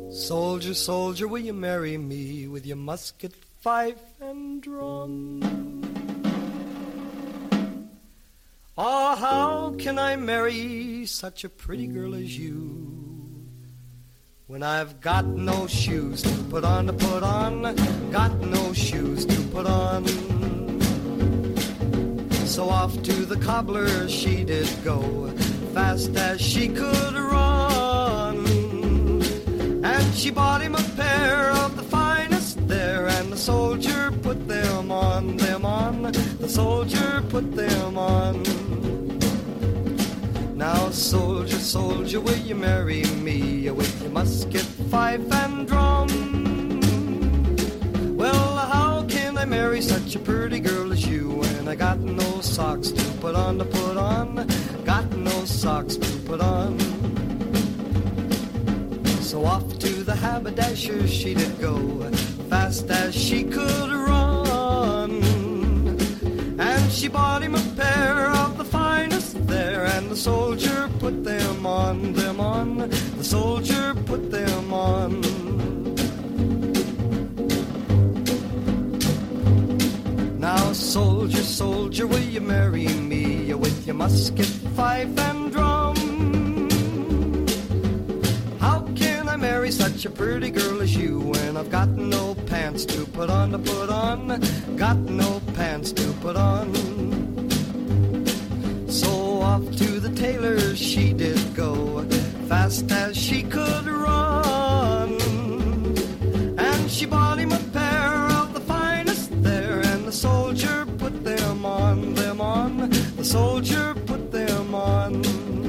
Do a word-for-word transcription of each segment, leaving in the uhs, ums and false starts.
Soldier, soldier, will you marry me with your musket, fife, and drum? Ah, how can I marry such a pretty girl as you when I've got no shoes to put on, to put on, got no shoes to put on? So off to the cobbler she did go, fast as she could run. And she bought him a pair of the finest there, and the soldier put them on, them on, the soldier put them on. Now, soldier, soldier, will you marry me with your musket, fife, and drum? Well, how can I marry such a pretty girl as you when I got no socks to put on, to put on, got no socks to put on? So off to the haberdasher she did go, fast as she could run. And she bought him a pair of the finest there, and the soldier put them on, them on, the soldier put them on. Now, soldier, soldier, will you marry me with your musket, fife, and drum? How can I marry such a pretty girl as you when I've got no pants to put on, to put on, got no pants to put on? So off to the tailor she did go, fast as she could run. And she bought him a pair of the finest there, and the soldier put them on, them on, the soldier put them on.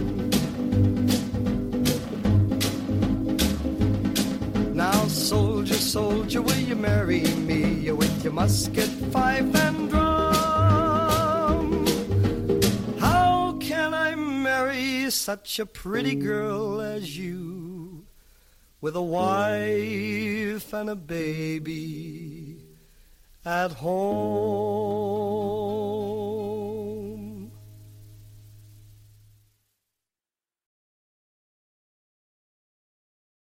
Now, soldier, soldier, will you marry me with your musket, fife, and drum? How can I marry such a pretty girl as you, with a wife and a baby at home?